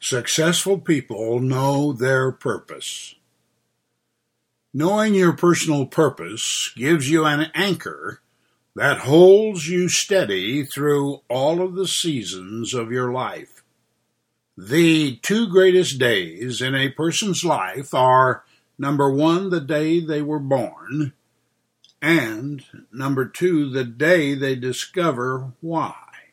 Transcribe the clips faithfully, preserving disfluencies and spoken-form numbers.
Successful people know their purpose. Knowing your personal purpose gives you an anchor that holds you steady through all of the seasons of your life. The two greatest days in a person's life are, number one, the day they were born, and number two, the day they discover why.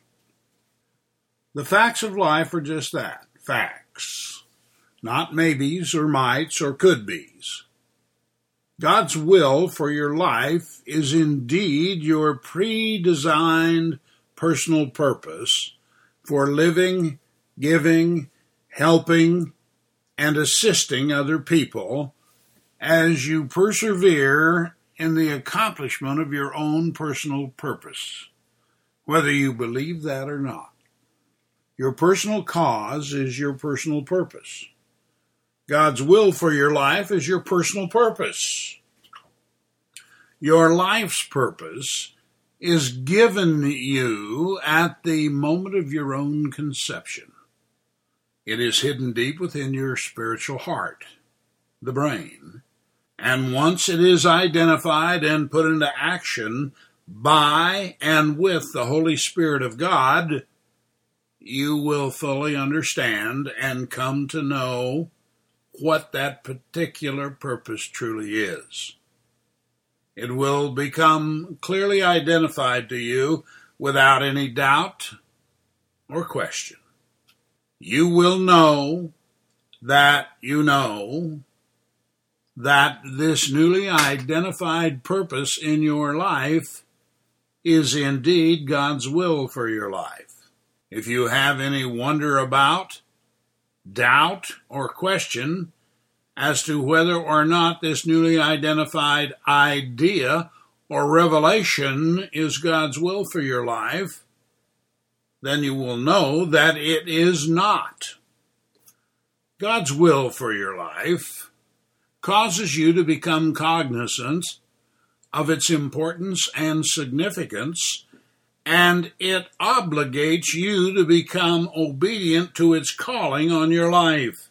The facts of life are just that, facts, not maybes or mights or could-bes. God's will for your life is indeed your pre-designed personal purpose for living, giving, helping, and assisting other people as you persevere in the accomplishment of your own personal purpose, whether you believe that or not. Your personal cause is your personal purpose. God's will for your life is your personal purpose. Your life's purpose is given you at the moment of your own conception. It is hidden deep within your spiritual heart, the brain, and once it is identified and put into action by and with the Holy Spirit of God, you will fully understand and come to know what that particular purpose truly is. It will become clearly identified to you without any doubt or question. You will know that you know that this newly identified purpose in your life is indeed God's will for your life. If you have any wonder about, doubt, or question as to whether or not this newly identified idea or revelation is God's will for your life, then you will know that it is not. God's will for your life causes you to become cognizant of its importance and significance, and it obligates you to become obedient to its calling on your life,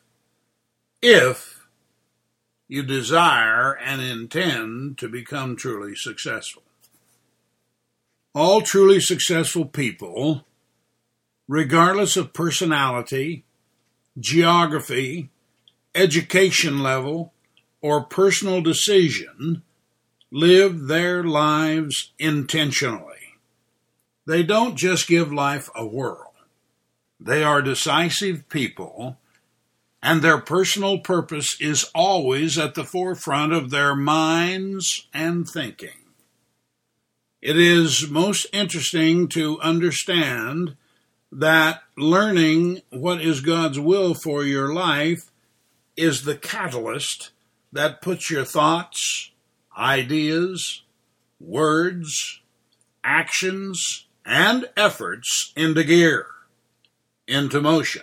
if you desire and intend to become truly successful. All truly successful people, regardless of personality, geography, education level, or personal decision, live their lives intentionally. They don't just give life a whirl. They are decisive people, and their personal purpose is always at the forefront of their minds and thinking. It is most interesting to understand that learning what is God's will for your life is the catalyst that puts your thoughts, ideas, words, actions, and efforts into gear, into motion.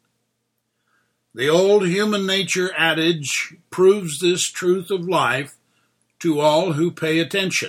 The old human nature adage proves this truth of life to all who pay attention.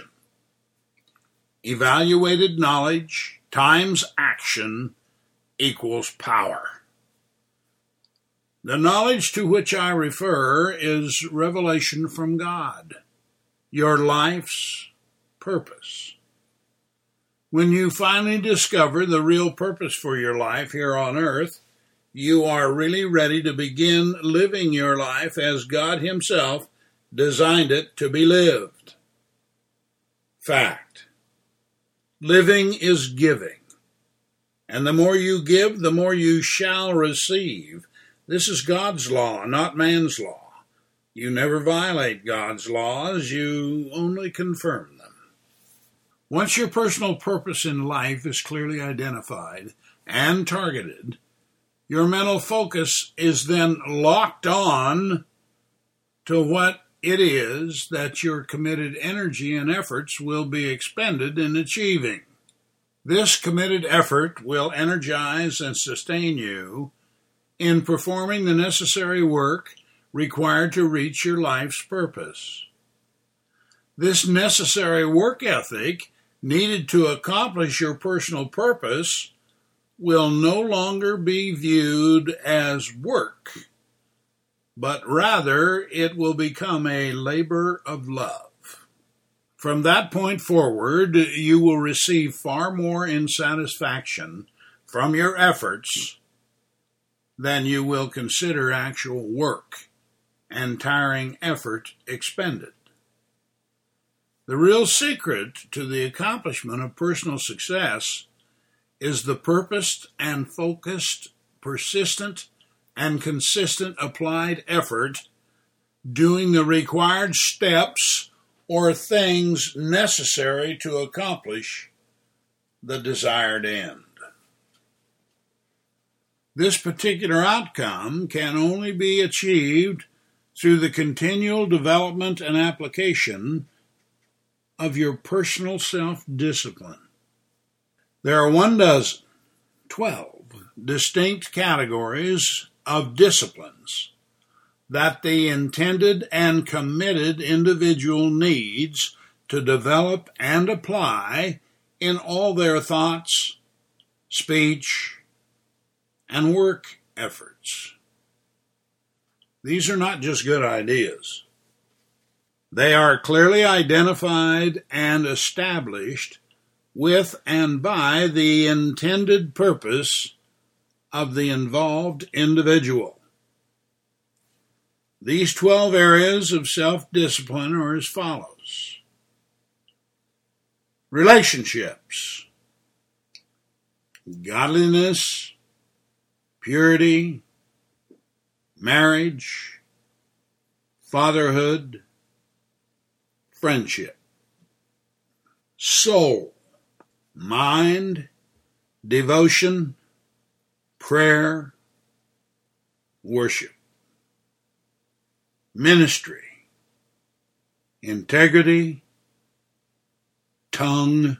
Evaluated knowledge times action equals power. The knowledge to which I refer is revelation from God, your life's purpose. When you finally discover the real purpose for your life here on earth, you are really ready to begin living your life as God Himself designed it to be lived. Fact. Living is giving. And the more you give, the more you shall receive. This is God's law, not man's law. You never violate God's laws, you only confirm them. Once your personal purpose in life is clearly identified and targeted, your mental focus is then locked on to what it is that your committed energy and efforts will be expended in achieving. This committed effort will energize and sustain you in performing the necessary work required to reach your life's purpose. This necessary work ethic needed to accomplish your personal purpose will no longer be viewed as work, but rather it will become a labor of love. From that point forward, you will receive far more in satisfaction from your efforts than you will consider actual work and tiring effort expended. The real secret to the accomplishment of personal success is the purposed and focused, persistent and consistent applied effort doing the required steps or things necessary to accomplish the desired end. This particular outcome can only be achieved through the continual development and application of your personal self-discipline. There are one dozen, twelve distinct categories of disciplines that the intended and committed individual needs to develop and apply in all their thoughts, speech, and work efforts. These are not just good ideas. They are clearly identified and established with and by the intended purpose of the involved individual. These twelve areas of self-discipline are as follows. Relationships, godliness, purity, marriage, fatherhood, friendship. Soul, mind, devotion, prayer, worship. Ministry, integrity, tongue,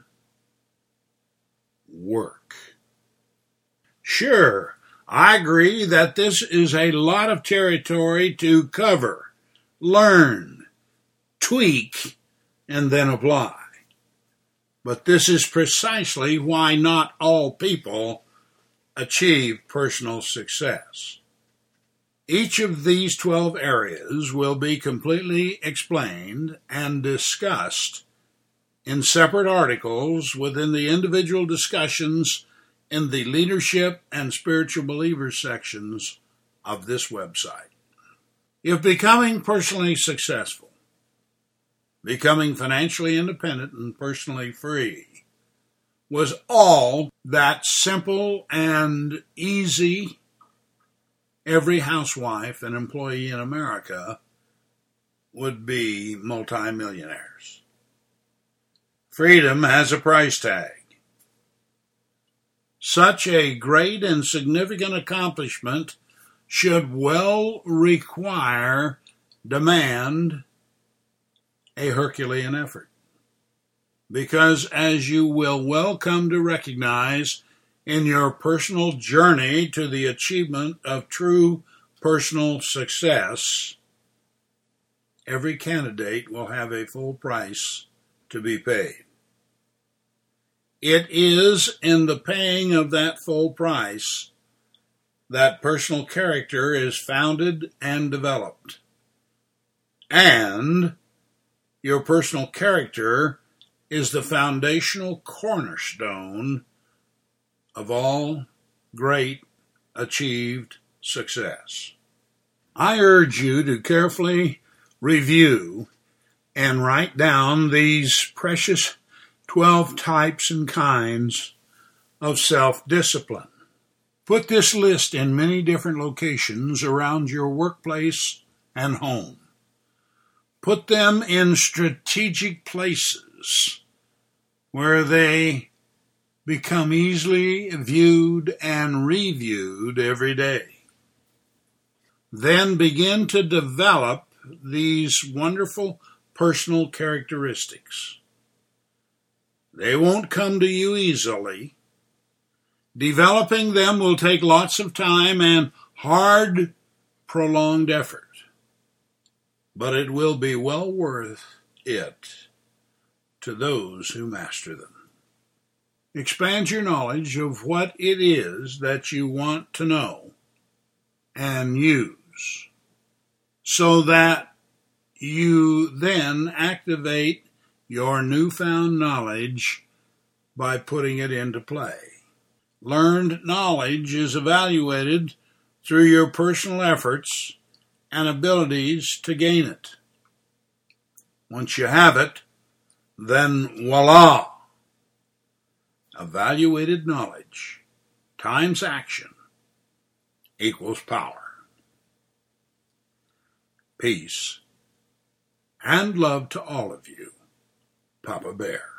work. Sure, I agree that this is a lot of territory to cover, learn, tweak, and then apply. But this is precisely why not all people achieve personal success. Each of these twelve areas will be completely explained and discussed in separate articles within the individual discussions in the Leadership and Spiritual Believers sections of this website. If becoming personally successful, becoming financially independent and personally free was all that simple and easy, every housewife and employee in America would be multimillionaires. Freedom has a price tag. Such a great and significant accomplishment should well require, demand a Herculean effort. Because as you will well come to recognize in your personal journey to the achievement of true personal success, every candidate will have a full price to be paid. It is in the paying of that full price that personal character is founded and developed. And your personal character is the foundational cornerstone of all great achieved success. I urge you to carefully review and write down these precious twelve types and kinds of self-discipline. Put this list in many different locations around your workplace and home. Put them in strategic places where they become easily viewed and reviewed every day. Then begin to develop these wonderful personal characteristics. They won't come to you easily. Developing them will take lots of time and hard, prolonged effort. But it will be well worth it to those who master them. Expand your knowledge of what it is that you want to know and use, so that you then activate your newfound knowledge by putting it into play. Learned knowledge is evaluated through your personal efforts and abilities to gain it. Once you have it, then voila! Evaluated knowledge times action equals power. Peace and love to all of you. Papa Bear.